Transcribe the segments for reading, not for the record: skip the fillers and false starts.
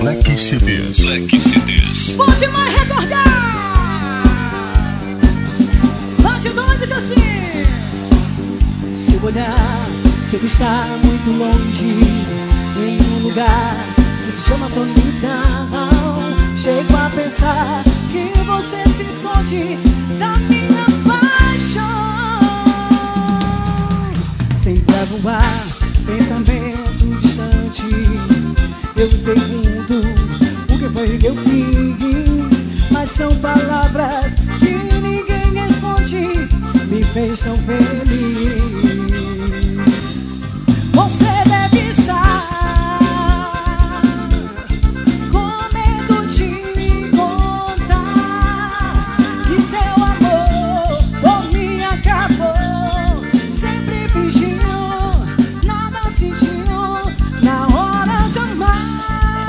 Black CDs. Black CDs. Pode mais recordar. Bandidona diz assim: se eu olhar, se eu estar muito longe, em um lugar que se chama solidão, chego a pensar que você se esconde da minha paixão. Sempre a voar, pensamento distante, eu me pergunto o que foi que eu fiz, mas são palavras que ninguém responde, me fez tão feliz. Você deve estar com medo de contar que seu amor por mim acabou. Sempre fingiu, nada sentiu na hora de amar.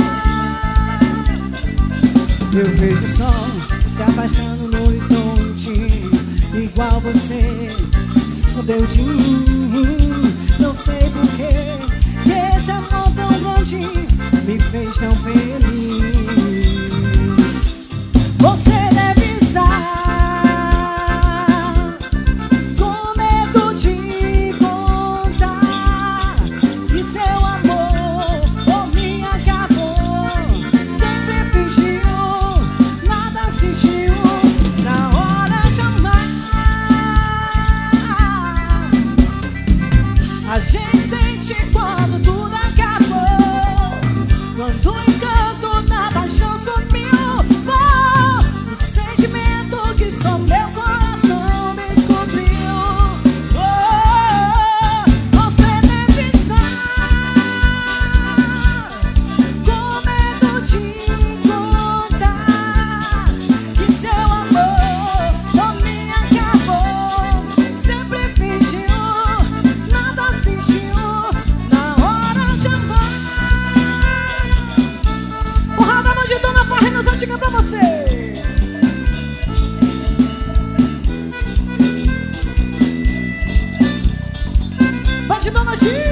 Eu vejo o sol se afastando no horizonte, igual você se escondeu de mim. Não sei porquê, esse amor tão grande me fez tão feliz. Você deve estar com medo de contar que seu amor por mim acabou. Sempre fingiu, nada sentiu na hora de amar. A gente sente quando tudo acabou, quando o encanto da paixão sumiu. Oh, o sentimento que só meu coração descobriu. Oh, você deve estar com medo de contar que seu amor por mim acabou. Sempre fingiu, nada sentiu na hora de amar. Porrada bandidona, Farrenas antiga pra você. Bandidona G.